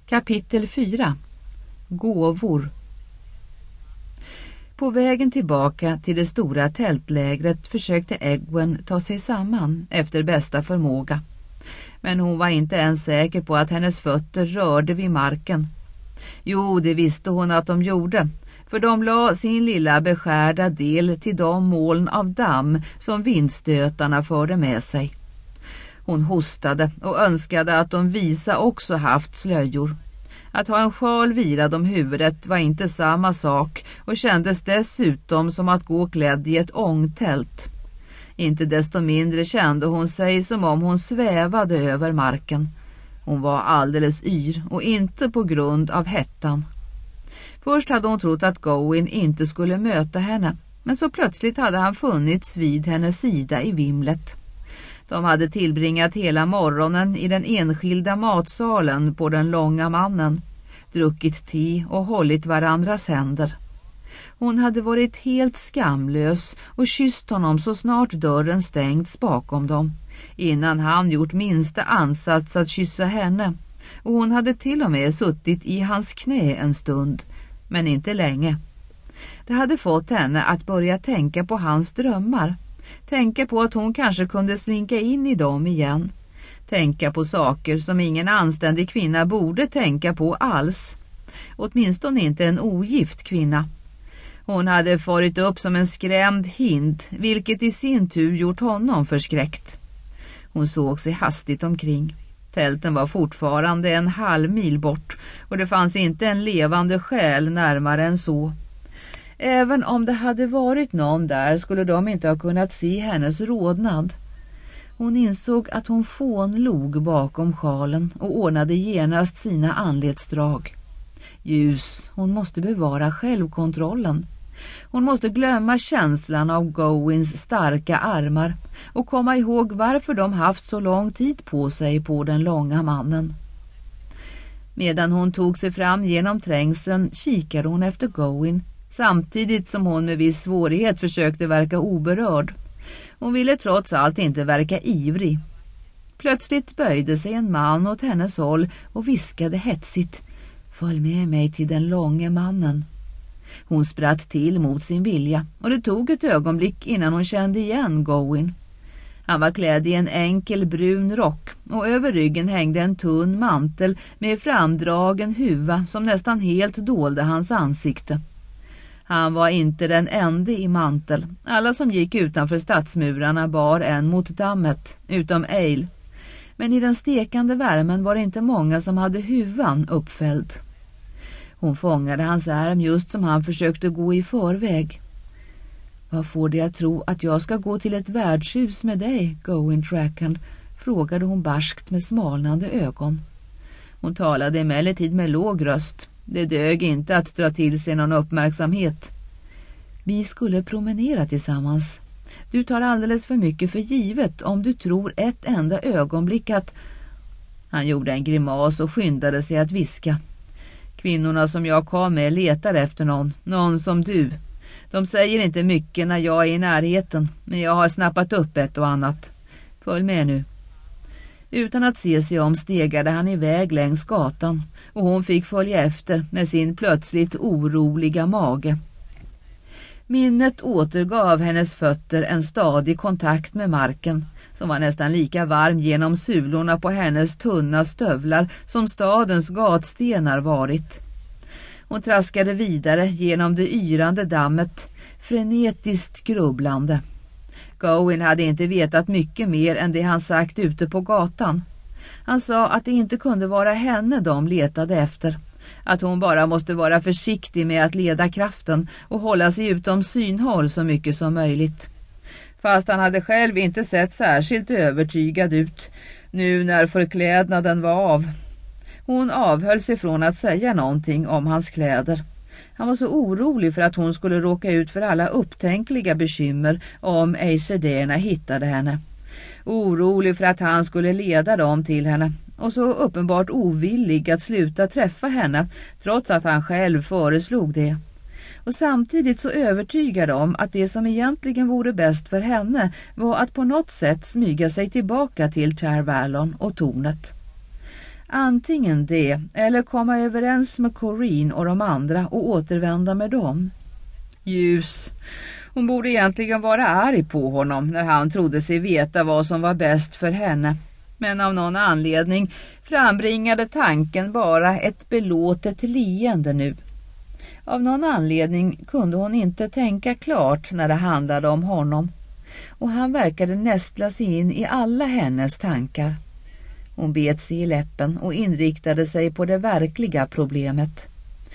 Kapitel 4. Gåvor. På vägen tillbaka till det stora tältlägret försökte Egwene ta sig samman efter bästa förmåga. Men hon var inte ens säker på att hennes fötter rörde vid marken. Jo, det visste hon att de gjorde, för de la sin lilla beskärda del till de moln av damm som vindstötarna förde med sig. Hon hostade och önskade att de visa också haft slöjor. Att ha en sjal virad om huvudet var inte samma sak och kändes dessutom som att gå klädd i ett ångtält. Inte desto mindre kände hon sig som om hon svävade över marken. Hon var alldeles yr och inte på grund av hettan. Först hade hon trott att Gawain inte skulle möta henne, men så plötsligt hade han funnits vid hennes sida i vimlet. De hade tillbringat hela morgonen i den enskilda matsalen på den långa mannen, druckit te och hållit varandras händer. Hon hade varit helt skamlös och kysst honom så snart dörren stängts bakom dem, innan han gjort minsta ansats att kyssa henne, och hon hade till och med suttit i hans knä en stund, men inte länge. Det hade fått henne att börja tänka på hans drömmar. Tänka på att hon kanske kunde slinka in i dem igen. Tänka på saker som ingen anständig kvinna borde tänka på alls. Åtminstone inte en ogift kvinna. Hon hade farit upp som en skrämd hind, vilket i sin tur gjort honom förskräckt. Hon såg sig hastigt omkring. Tälten var fortfarande en halv mil bort och det fanns inte en levande själ närmare än så. Även om det hade varit någon där skulle de inte ha kunnat se hennes rodnad. Hon insåg att hon fånlog bakom sjalen och ordnade genast sina anletsdrag. Ljus, hon måste bevara självkontrollen. Hon måste glömma känslan av Gawains starka armar och komma ihåg varför de haft så lång tid på sig på den långa mannen. Medan hon tog sig fram genom trängseln kikade hon efter Gawain, samtidigt som hon med viss svårighet försökte verka oberörd. Hon ville trots allt inte verka ivrig. Plötsligt böjde sig en man åt hennes håll och viskade hetsigt: "Följ med mig till den långe mannen." Hon spratt till mot sin vilja och det tog ett ögonblick innan hon kände igen Gawain. Han var klädd i en enkel brun rock och över ryggen hängde en tunn mantel med framdragen huva som nästan helt dolde hans ansikte. Han var inte den enda i mantel. Alla som gick utanför stadsmurarna bar en mot dammet, utom Eil. Men i den stekande värmen var det inte många som hade huvan uppfälld. Hon fångade hans arm just som han försökte gå i förväg. "Vad får dig att tro att jag ska gå till ett värdshus med dig, Gawain Trackhand?" frågade hon barskt med smalnande ögon. Hon talade emellertid med låg röst. Det dög inte att dra till sig någon uppmärksamhet. "Vi skulle promenera tillsammans. Du tar alldeles för mycket för givet om du tror ett enda ögonblick att..." Han gjorde en grimas och skyndade sig att viska. "Kvinnorna som jag kom med letar efter någon som du. De säger inte mycket när jag är i närheten, men jag har snappat upp ett och annat. Följ med nu." Utan att se sig om stegade han iväg längs gatan och hon fick följa efter med sin plötsligt oroliga mage. Minnet återgav hennes fötter en stadig kontakt med marken som var nästan lika varm genom sulorna på hennes tunna stövlar som stadens gatstenar varit. Hon traskade vidare genom det yrande dammet, frenetiskt grubblande. Gawain hade inte vetat mycket mer än det han sagt ute på gatan. Han sa att det inte kunde vara henne de letade efter, att hon bara måste vara försiktig med att leda kraften och hålla sig utom synhåll så mycket som möjligt. Fast han hade själv inte sett särskilt övertygad ut, nu när förklädnaden var av. Hon avhöll sig från att säga någonting om hans kläder. Han var så orolig för att hon skulle råka ut för alla upptänkliga bekymmer om Aeserderna hittade henne. Orolig för att han skulle leda dem till henne och så uppenbart ovillig att sluta träffa henne trots att han själv föreslog det. Och samtidigt så övertygad om att det som egentligen vore bäst för henne var att på något sätt smyga sig tillbaka till Tar Valon och tornet. Antingen det eller komma överens med Corinne och de andra och återvända med dem. Ljus. Hon borde egentligen vara arg på honom när han trodde sig veta vad som var bäst för henne. Men av någon anledning frambringade tanken bara ett belåtet leende nu. Av någon anledning kunde hon inte tänka klart när det handlade om honom. Och han verkade nästla sig in i alla hennes tankar. Hon bet sig i läppen och inriktade sig på det verkliga problemet.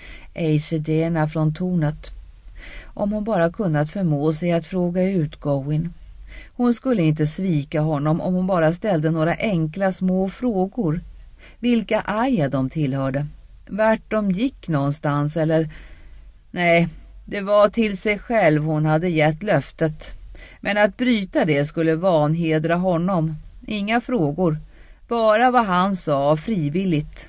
Eisegena från tornet. Om hon bara kunnat förmå sig att fråga ut Gawain. Hon skulle inte svika honom om hon bara ställde några enkla små frågor. Vilka Aya de tillhörde. Vart de gick någonstans eller... Nej, det var till sig själv hon hade gett löftet. Men att bryta det skulle vanhedra honom. Inga frågor. Bara vad han sa frivilligt.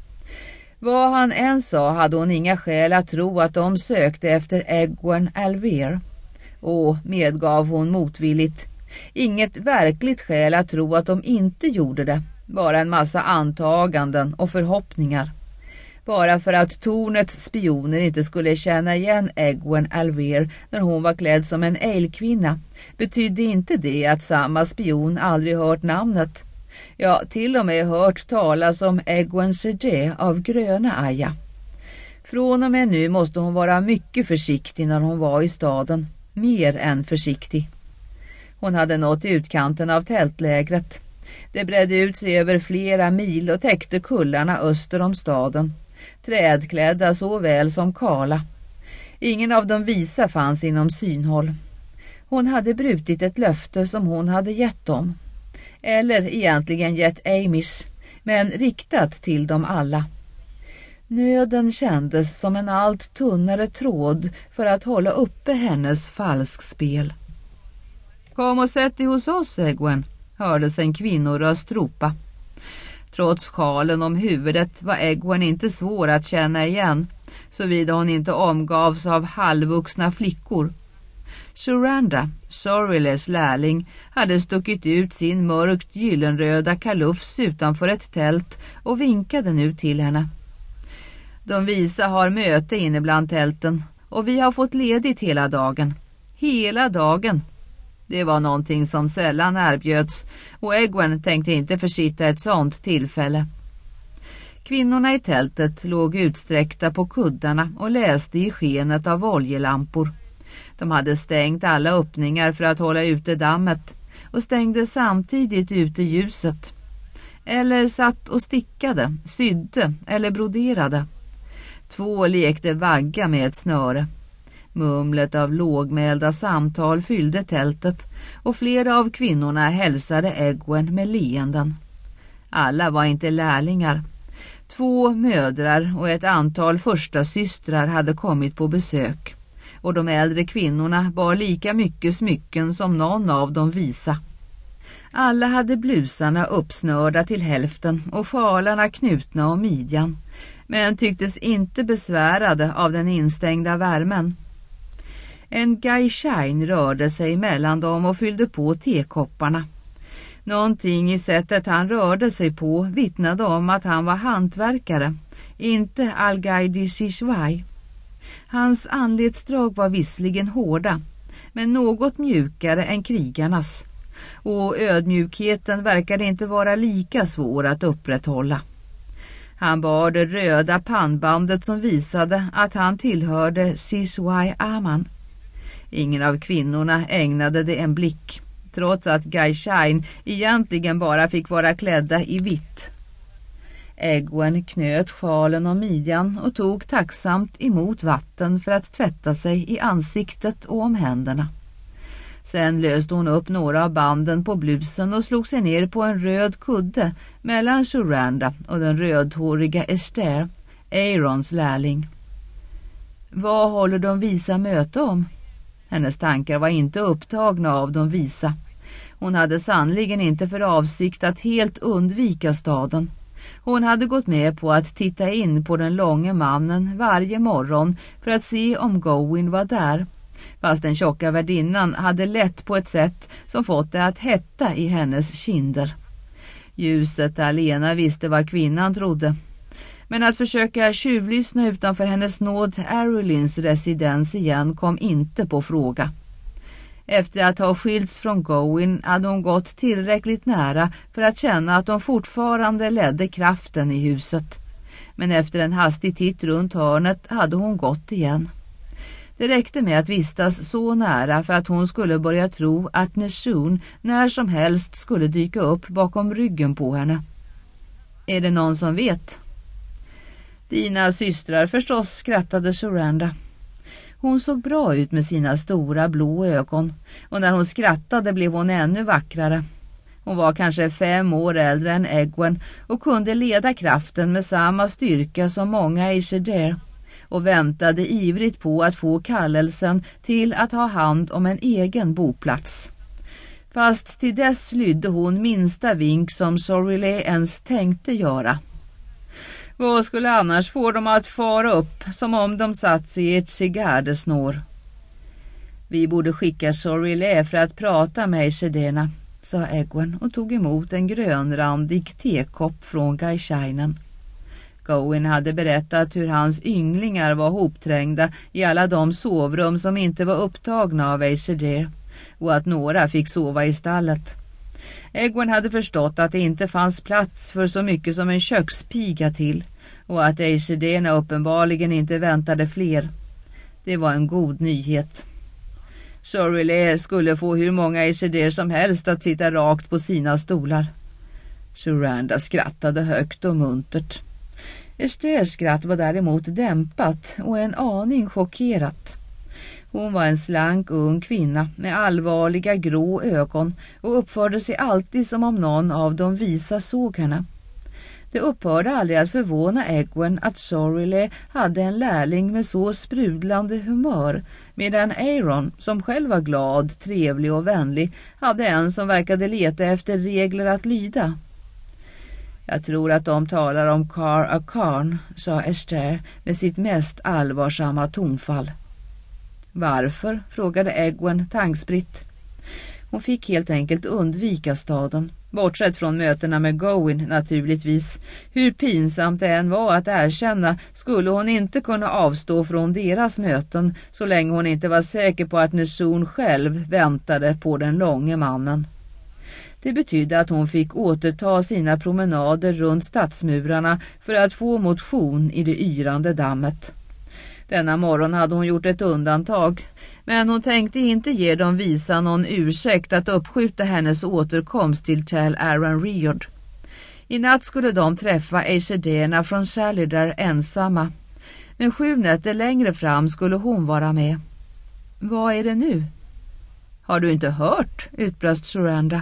Vad han än sa hade hon inga skäl att tro att de sökte efter Egwene Alver. Och medgav hon motvilligt. Inget verkligt skäl att tro att de inte gjorde det. Bara en massa antaganden och förhoppningar. Bara för att tornets spioner inte skulle känna igen Egwene Alver när hon var klädd som en älgkvinna betydde inte det att samma spion aldrig hört namnet. Ja, till och med hört talas om Egwene Sege av gröna Aya. Från och med nu måste hon vara mycket försiktig när hon var i staden. Mer än försiktig. Hon hade nått utkanten av tältlägret. Det bredde ut sig över flera mil och täckte kullarna öster om staden. Trädklädda såväl som kala. Ingen av de visa fanns inom synhåll. Hon hade brutit ett löfte som hon hade gett dem. Eller egentligen gett Amish, men riktat till dem alla. Nöden kändes som en allt tunnare tråd för att hålla uppe hennes falskspel. Kom och sätt dig hos oss, Egwene, hördes en kvinnoröst ropa. Trots sjalen om huvudet var Egwene inte svår att känna igen, såvida hon inte omgavs av halvvuxna flickor. Shuranda, Sorriles lärling, hade stuckit ut sin mörkt gyllenröda kalufs utanför ett tält och vinkade nu till henne. De visa har möte inne bland tälten och vi har fått ledigt hela dagen. Hela dagen. Det var någonting som sällan erbjöds och Egwene tänkte inte försitta ett sånt tillfälle. Kvinnorna i tältet låg utsträckta på kuddarna och läste i skenet av oljelampor. De hade stängt alla öppningar för att hålla ute dammet och stängde samtidigt ute ljuset. Eller satt och stickade, sydde eller broderade. Två lekte vagga med ett snöre. Mumlet av lågmälda samtal fyllde tältet och flera av kvinnorna hälsade Egwene med leenden. Alla var inte lärlingar. 2 mödrar och ett antal första systrar hade kommit på besök. Och de äldre kvinnorna bar lika mycket smycken som någon av dem visa. Alla hade blusarna uppsnörda till hälften och sjalarna knutna om midjan, men tycktes inte besvärade av den instängda värmen. En Gaishain rörde sig mellan dem och fyllde på tekopparna. Någonting i sättet han rörde sig på vittnade om att han var hantverkare, inte Al-Gaidi Shishwai. Hans anletsdrag var visserligen hårda, men något mjukare än krigarnas. Och ödmjukheten verkade inte vara lika svår att upprätthålla. Han bar det röda pannbandet som visade att han tillhörde Shishwai Aman. Ingen av kvinnorna ägnade det en blick, trots att Gaishain egentligen bara fick vara klädda i vitt. Egwene knöt sjalen om midjan och tog tacksamt emot vatten för att tvätta sig i ansiktet och om händerna. Sen löste hon upp några av banden på blusen och slog sig ner på en röd kudde mellan Shuranda och den rödhåriga Esther, Aarons lärling. Vad håller de visa möte om? Hennes tankar var inte upptagna av de visa. Hon hade sannligen inte för avsikt att helt undvika staden. Hon hade gått med på att titta in på den långe mannen varje morgon för att se om Gawain var där. Fast den tjocka värdinnan hade lätt på ett sätt som fått det att hetta i hennes kinder. Ljuset alena visste vad kvinnan trodde. Men att försöka tjuvlyssna utanför hennes nåd Arolins residens igen kom inte på fråga. Efter att ha skilts från Gawain hade hon gått tillräckligt nära för att känna att de fortfarande ledde kraften i huset. Men efter en hastig titt runt hörnet hade hon gått igen. Det räckte med att vistas så nära för att hon skulle börja tro att Neshun när som helst skulle dyka upp bakom ryggen på henne. Är det någon som vet? Dina systrar förstås, skrattade Soranda. Hon såg bra ut med sina stora blå ögon och när hon skrattade blev hon ännu vackrare. Hon var kanske 5 år äldre än Egwene och kunde leda kraften med samma styrka som många i Shader och väntade ivrigt på att få kallelsen till att ha hand om en egen boplats. Fast till dess lydde hon minsta vink som Sorrelay ens tänkte göra. Vad skulle annars få dem att fara upp som om de satt sig i ett cigardesnår? Vi borde skicka Sorrelay för att prata med Shedena, sa Egwene och tog emot en grönrandig tekopp från Gaishainen. Gawain hade berättat hur hans ynglingar var hopträngda i alla de sovrum som inte var upptagna av Aesir och att några fick sova i stallet. Egwene hade förstått att det inte fanns plats för så mycket som en kökspiga till och att Aesirna uppenbarligen inte väntade fler. Det var en god nyhet. Sorrelay skulle få hur många Aesir som helst att sitta rakt på sina stolar. Soranda skrattade högt och muntert. Esters skratt var däremot dämpat och en aning chockerat. Hon var en slank ung kvinna med allvarliga grå ögon och uppförde sig alltid som om någon av de visa såg henne. Det upphörde aldrig att förvåna Egwene att Sorrelay hade en lärling med så sprudlande humör, medan Aeron, som själv var glad, trevlig och vänlig, hade en som verkade leta efter regler att lyda. Jag tror att de talar om Car Acarn, sa Ester med sitt mest allvarsamma tonfall. Varför? Frågade Egwene tankspritt. Hon fick helt enkelt undvika staden, bortsett från mötena med Gawain naturligtvis. Hur pinsamt det än var att erkänna skulle hon inte kunna avstå från deras möten så länge hon inte var säker på att Neshun själv väntade på den långe mannen. Det betydde att hon fick återta sina promenader runt stadsmurarna för att få motion i det yrande dammet. Denna morgon hade hon gjort ett undantag, men hon tänkte inte ge dem visa någon ursäkt att uppskjuta hennes återkomst till Tel Aran-Riord. I natt skulle de träffa Aesirderna från Shalidar ensamma, men 7 nätter längre fram skulle hon vara med. Vad är det nu? Har du inte hört? Utbrast Soranda.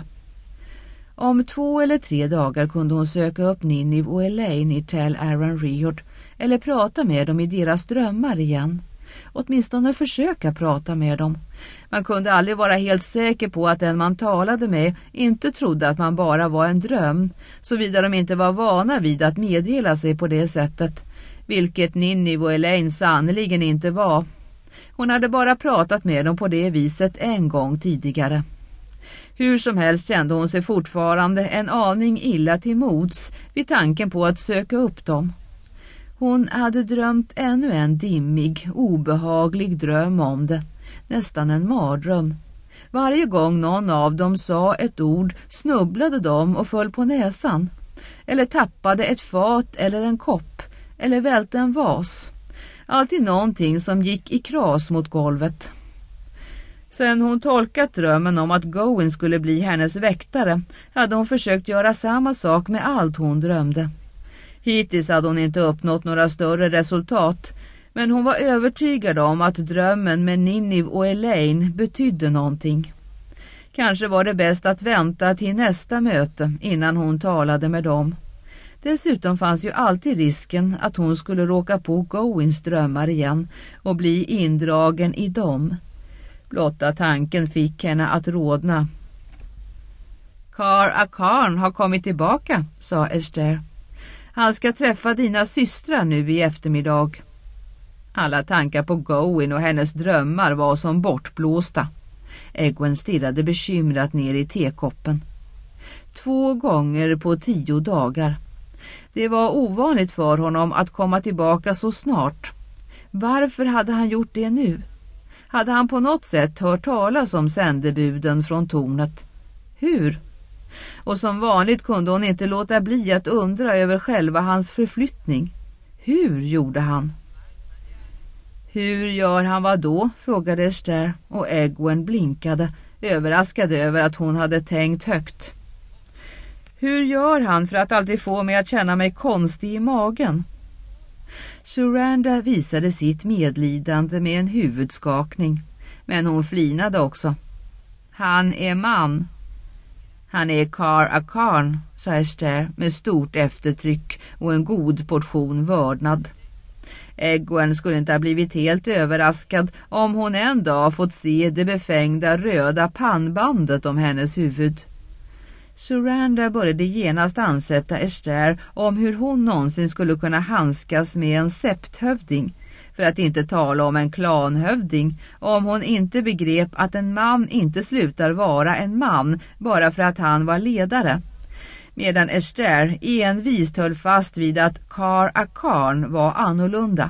Om 2 eller 3 dagar kunde hon söka upp Ninniv och Elaine i Tel Aran-Riord eller prata med dem i deras drömmar igen. Åtminstone försöka prata med dem. Man kunde aldrig vara helt säker på att den man talade med inte trodde att man bara var en dröm, såvida de inte var vana vid att meddela sig på det sättet, vilket Ninniv och Elaine sannoliken inte var. Hon hade bara pratat med dem på det viset en gång tidigare. Hur som helst kände hon sig fortfarande en aning illa till mods vid tanken på att söka upp dem. Hon hade drömt ännu en dimmig, obehaglig dröm om det, nästan en mardröm. Varje gång någon av dem sa ett ord snubblade de och föll på näsan, eller tappade ett fat eller en kopp, eller välte en vas. Alltid någonting som gick i kras mot golvet. Sen hon tolkat drömmen om att Gawain skulle bli hennes väktare hade hon försökt göra samma sak med allt hon drömde. Hittills hade hon inte uppnått några större resultat, men hon var övertygad om att drömmen med Ninniv och Elaine betydde någonting. Kanske var det bäst att vänta till nästa möte innan hon talade med dem. Dessutom fanns ju alltid risken att hon skulle råka på Gawains drömmar igen och bli indragen i dem. Blotta tanken fick henne att rodna. Car Acarn har kommit tillbaka, sa Ester. Han ska träffa dina systrar nu i eftermiddag. Alla tankar på Gawain och hennes drömmar var som bortblåsta. Egwene stirrade bekymrat ner i tekoppen. 2 gånger på 10 dagar. Det var ovanligt för honom att komma tillbaka så snart. Varför hade han gjort det nu? Hade han på något sätt hört talas om sändebuden från tornet? Hur? Och som vanligt kunde hon inte låta bli att undra över själva hans förflyttning. Hur gjorde han? Hur gör han vad då? Frågade Esther, och Egwene blinkade, överraskad över att hon hade tänkt högt. Hur gör han för att alltid få mig att känna mig konstig i magen? Suranda visade sitt medlidande med en huvudskakning, men hon flinade också. Han är man. Han är Kar Akarn, sa Esther med stort eftertryck och en god portion vördnad. Egwene skulle inte ha blivit helt överraskad om hon en dag fått se det befängda röda pannbandet om hennes huvud. Suranda började genast ansätta Esther om hur hon någonsin skulle kunna handskas med en septhövding, för att inte tala om en klanhövding, om hon inte begrep att en man inte slutar vara en man bara för att han var ledare. Medan Esther envist höll fast vid att Kar Akarn var annorlunda.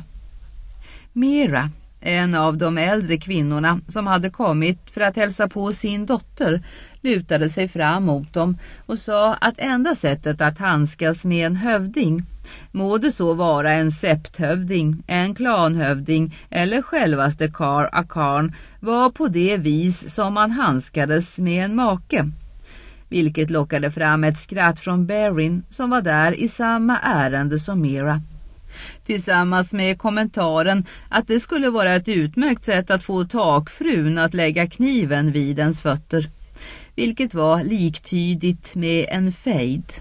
Mira, en av de äldre kvinnorna som hade kommit för att hälsa på sin dotter, lutade sig fram mot dem och sa att enda sättet att handskas med en hövding, må det så vara en septhövding, en klanhövding eller självaste Kar Akarn, var på det vis som man handskades med en make. Vilket lockade fram ett skratt från Berrin som var där i samma ärende som Mira. Tillsammans med kommentaren att det skulle vara ett utmärkt sätt att få takfrun att lägga kniven vid ens fötter. Vilket var liktydigt med en fejd.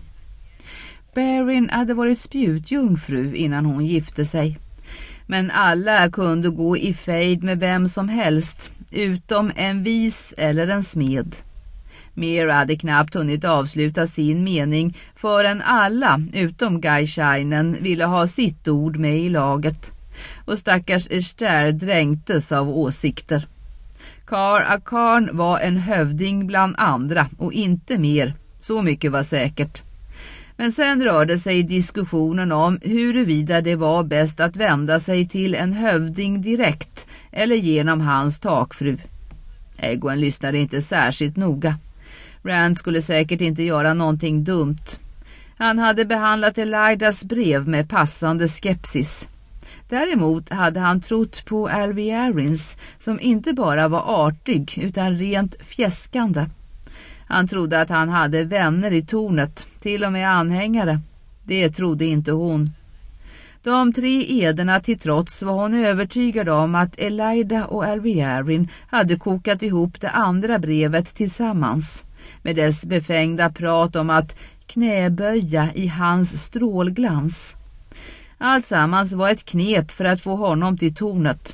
Berrin hade varit spjutjungfru innan hon gifte sig. Men alla kunde gå i fejd med vem som helst, utom en vis eller en smed. Mira hade knappt hunnit avsluta sin mening förrän alla, utom Gai'Shainen, ville ha sitt ord med i laget. Och stackars Esther dränktes av åsikter. Kar Akarn var en hövding bland andra och inte mer, så mycket var säkert. Men sen rörde sig diskussionen om huruvida det var bäst att vända sig till en hövding direkt eller genom hans takfru. Egwene lyssnade inte särskilt noga. Rand skulle säkert inte göra någonting dumt. Han hade behandlat Elidas brev med passande skepsis. Däremot hade han trott på Alvi Arryn, som inte bara var artig utan rent fjäskande. Han trodde att han hade vänner i tornet, till och med anhängare. Det trodde inte hon. De 3 ederna till trots var hon övertygad om att Elida och Alvi Arryn hade kokat ihop det andra brevet tillsammans, med dess befängda prat om att knäböja i hans strålglans. Alltsammans var ett knep för att få honom till tornet.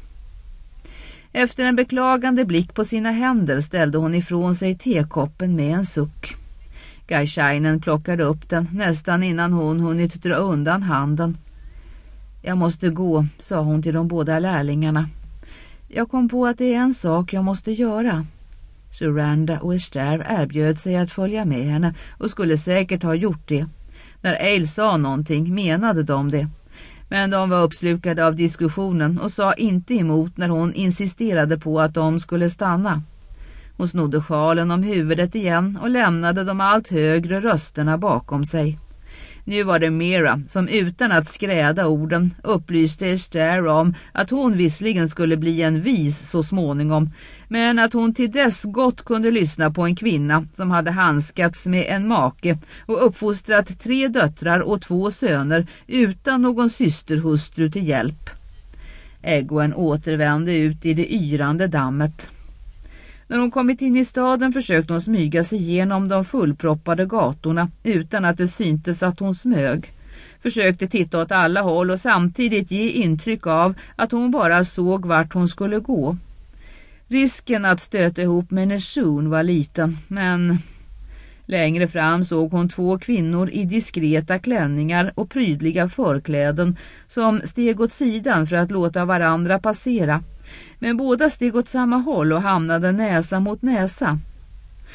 Efter en beklagande blick på sina händer ställde hon ifrån sig tekoppen med en suck. Gai'Shainen plockade upp den nästan innan hon hunnit dra undan handen. Jag måste gå, sa hon till de båda lärlingarna. Jag kom på att det är en sak jag måste göra. Suranda och Esther erbjöd sig att följa med henne och skulle säkert ha gjort det. När Eil sa någonting menade de det. Men de var uppslukade av diskussionen och sa inte emot när hon insisterade på att de skulle stanna. Hon snodde sjalen om huvudet igen och lämnade de allt högre rösterna bakom sig. Nu var det Mira som utan att skräda orden upplyste Esther om att hon visserligen skulle bli en vis så småningom, men att hon till dess gott kunde lyssna på en kvinna som hade handskats med en make och uppfostrat 3 döttrar och 2 söner utan någon systerhustru till hjälp. Egwene återvände ut i det yrande dammet. När hon kommit in i staden försökte hon smyga sig igenom de fullproppade gatorna utan att det syntes att hon smög. Försökte titta åt alla håll och samtidigt ge intryck av att hon bara såg vart hon skulle gå. Risken att stöta ihop med Neshun var liten, men längre fram såg hon 2 kvinnor i diskreta klänningar och prydliga förkläden som steg åt sidan för att låta varandra passera. Men båda steg åt samma håll och hamnade näsa mot näsa.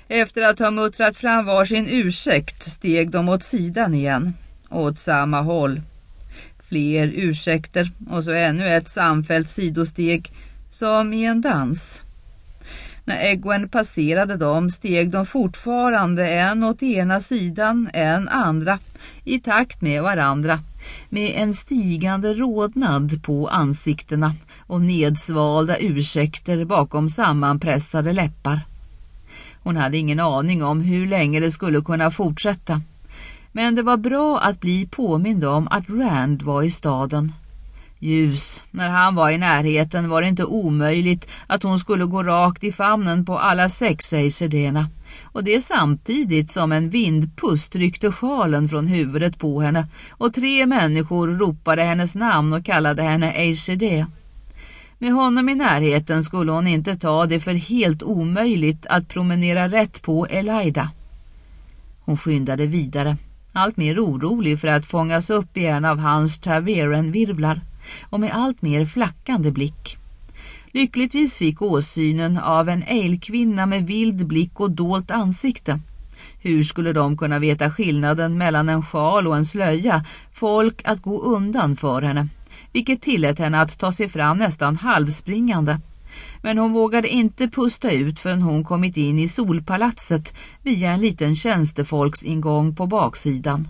Efter att ha muttrat fram varsin ursäkt steg de åt sidan igen, åt samma håll. Fler ursäkter och så ännu ett samfällt sidosteg, som i en dans. När Egwene passerade dem steg de fortfarande en åt ena sidan, en andra, i takt med varandra, med en stigande rodnad på ansiktena och nedsvalda ursäkter bakom sammanpressade läppar. Hon hade ingen aning om hur länge det skulle kunna fortsätta. Men det var bra att bli påmind om att Rand var i staden. Ljus, när han var i närheten var det inte omöjligt att hon skulle gå rakt i famnen på alla 6 Aesedena. Och det samtidigt som en vindpust ryckte sjalen från huvudet på henne och 3 människor ropade hennes namn och kallade henne Aesede. Med honom i närheten skulle hon inte ta det för helt omöjligt att promenera rätt på Elaida. Hon skyndade vidare, allt mer orolig för att fångas upp i en av hans Taveren-virvlar och med allt mer flackande blick. Lyckligtvis fick åsynen av en ejlkvinna med vild blick och dolt ansikte. Hur skulle de kunna veta skillnaden mellan en sjal och en slöja folk att gå undan för henne, vilket tillät henne att ta sig fram nästan halvspringande. Men hon vågade inte pusta ut förrän hon kommit in i solpalatset via en liten tjänstefolksingång på baksidan.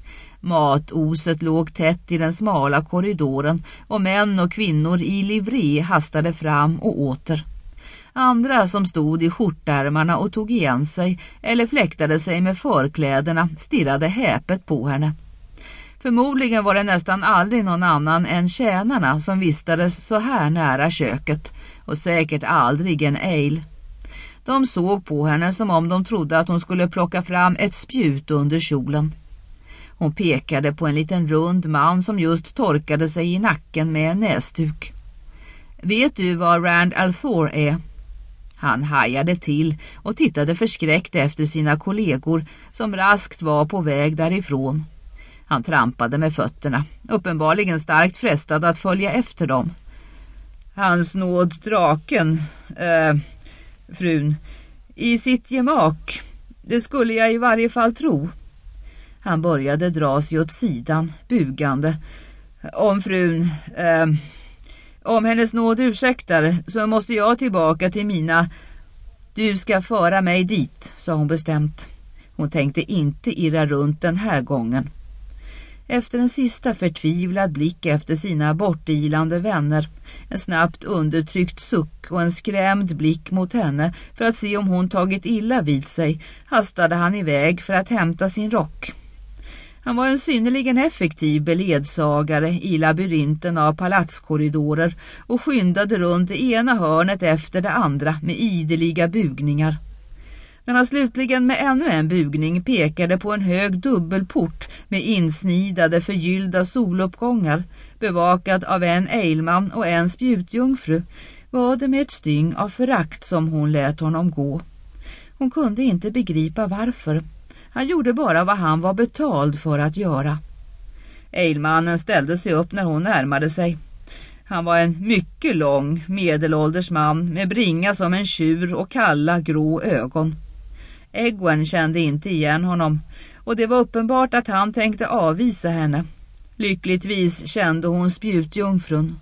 Matoset låg tätt i den smala korridoren och män och kvinnor i livré hastade fram och åter. Andra som stod i skjortärmarna och tog igen sig eller fläktade sig med förkläderna stirrade häpet på henne. Förmodligen var det nästan aldrig någon annan än tjänarna som vistades så här nära köket, och säkert aldrig en ejl. De såg på henne som om de trodde att hon skulle plocka fram ett spjut under kjolen. Hon pekade på en liten rund man som just torkade sig i nacken med en näsduk. Vet du vad Rand al'Thor är? Han hajade till och tittade förskräckt efter sina kollegor som raskt var på väg därifrån. Han trampade med fötterna, uppenbarligen starkt frestad att följa efter dem. Hans nåd draken, frun, i sitt gemak, det skulle jag i varje fall tro. Han började dra sig åt sidan, bugande. Om frun, om hennes nåd ursäktar så måste jag tillbaka till mina... Du ska föra mig dit, sa hon bestämt. Hon tänkte inte irra runt den här gången. Efter en sista förtvivlad blick efter sina bortilande vänner, en snabbt undertryckt suck och en skrämd blick mot henne för att se om hon tagit illa vid sig, hastade han iväg för att hämta sin rock. Han var en synnerligen effektiv beledsagare i labyrinten av palatskorridorer och skyndade runt det ena hörnet efter det andra med ideliga bugningar. När han slutligen med ännu en bugning pekade på en hög dubbelport med insnidade förgyllda soluppgångar, bevakad av en ejlman och en spjutjungfru, var det med ett styng av förakt som hon lät honom gå. Hon kunde inte begripa varför. Han gjorde bara vad han var betald för att göra. Ejlmannen ställde sig upp när hon närmade sig. Han var en mycket lång, medelålders man med bringa som en tjur och kalla, grå ögon. Egwene kände inte igen honom och det var uppenbart att han tänkte avvisa henne. Lyckligtvis kände hon spjutjungfrun.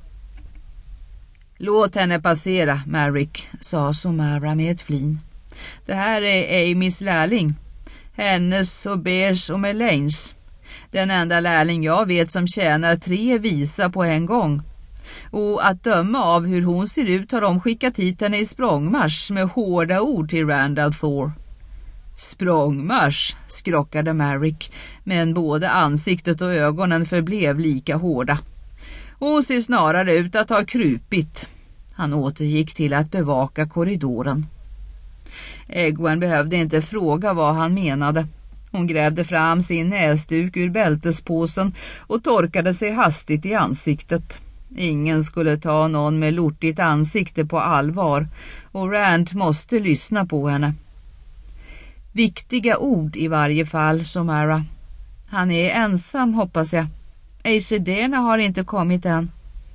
Låt henne passera, Merrick, sa Somara med ett flin. Det här är Amys lärling. Hennes och Bears och Melaines. Den enda lärling jag vet som tjänar 3 visa på en gång. Och att döma av hur hon ser ut har de skickat hit henne i språngmarsch med hårda ord till Rand al'Thor. Språngmarsch, skrockade Merrick, men både ansiktet och ögonen förblev lika hårda. Hon ser snarare ut att ha krupit. Han återgick till att bevaka korridoren. Egwene behövde inte fråga vad han menade. Hon grävde fram sin näsduk ur bältespåsen och torkade sig hastigt i ansiktet. Ingen skulle ta någon med lortigt ansikte på allvar och Rand måste lyssna på henne. Viktiga ord i varje fall, Somara. Han är ensam, hoppas jag. Aesedena har inte kommit än.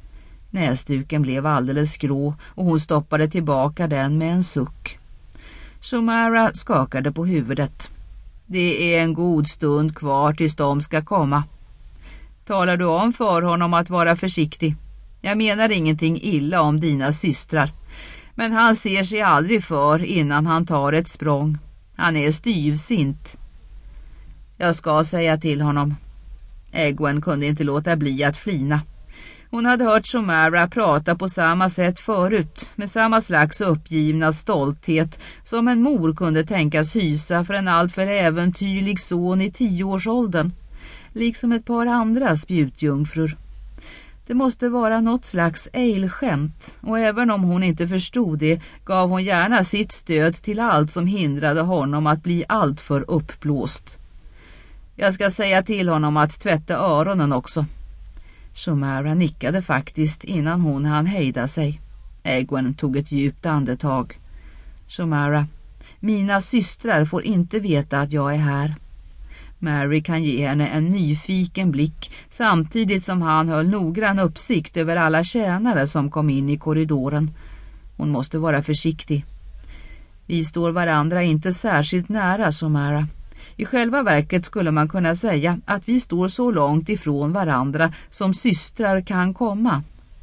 Näsduken blev alldeles grå och hon stoppade tillbaka den med en suck. Shomara skakade på huvudet. Det är en god stund kvar tills de ska komma. Talar du om för honom att vara försiktig? Jag menar ingenting illa om dina systrar. Men han ser sig aldrig för innan han tar ett språng. Han är styvsint. Jag ska säga till honom. Egwene kunde inte låta bli att flina. Hon hade hört Shomara prata på samma sätt förut, med samma slags uppgivna stolthet som en mor kunde tänkas hysa för en alltför äventyrlig son i 10-årsåldern, liksom ett par andra spjutjungfrur. Det måste vara något slags ejlskämt, och även om hon inte förstod det gav hon gärna sitt stöd till allt som hindrade honom att bli alltför uppblåst. Jag ska säga till honom att tvätta öronen också. Shomara nickade faktiskt innan hon hann hejda sig. Egwene tog ett djupt andetag. Shomara, mina systrar får inte veta att jag är här. Mary kan ge henne en nyfiken blick samtidigt som han höll noggrann uppsikt över alla tjänare som kom in i korridoren. Hon måste vara försiktig. Vi står varandra inte särskilt nära, Shomara. I själva verket skulle man kunna säga att vi står så långt ifrån varandra som systrar kan komma.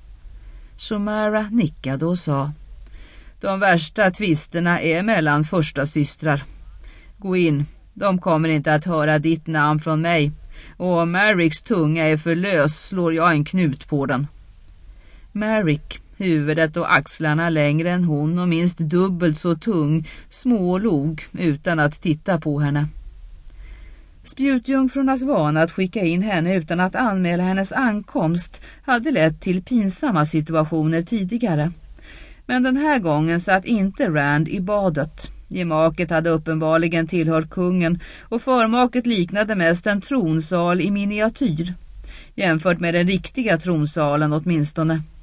Shomara nickade och sa: de värsta tvisterna är mellan första systrar. Gå in, de kommer inte att höra ditt namn från mig. Och om Mariks tunga är för lös slår jag en knut på den. Marik, huvudet och axlarna längre än hon och minst dubbelt så tung, smålog utan att titta på henne. Spjutjungfrurnas vana att skicka in henne utan att anmäla hennes ankomst hade lett till pinsamma situationer tidigare. Men den här gången satt inte Rand i badet. Gemaket hade uppenbarligen tillhört kungen och förmaket liknade mest en tronsal i miniatyr. Jämfört med den riktiga tronsalen åtminstone.